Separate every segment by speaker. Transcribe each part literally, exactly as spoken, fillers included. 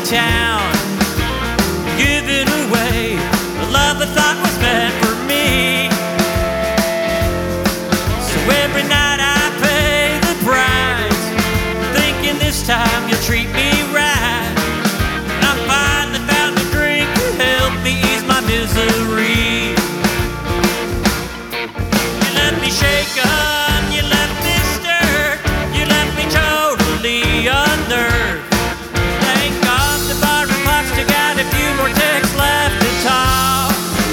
Speaker 1: town, giving away the love I thought was meant for me. So every night I pay the price, thinking this time you'll treat me right. And I finally found a drink to help me ease my misery. You let me shake up, you let me stir, you left me totally unnerved. Thank God the bar clock's still got a few more texts left to talk.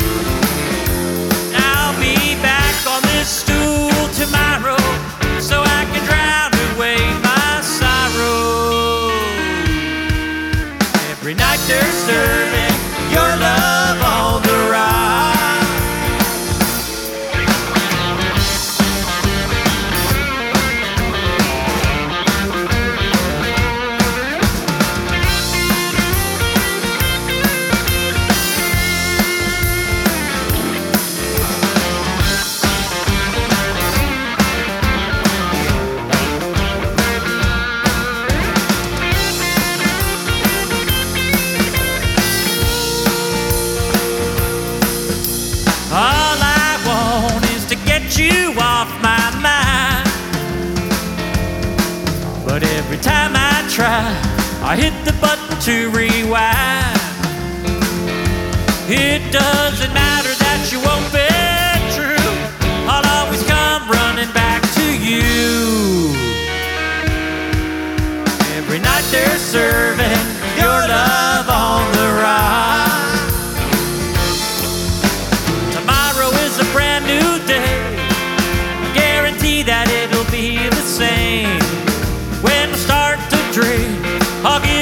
Speaker 1: I'll be back on this stool tomorrow, so I can drown away my sorrow. Every night they're serving your love on the rock. All I want is to get you off my mind, but every time I try, I hit the button to rewind. It doesn't matter that you won't be true, I'll always come running back to you. Every night they're serving your love on the rock. A brand new day, I guarantee that it'll be the same. When I start to drink, I'll give